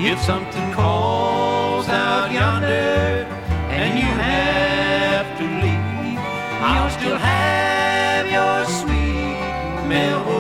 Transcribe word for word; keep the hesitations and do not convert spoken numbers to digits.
If something calls out yonder and you have to leave, I'll still have your sweet melody.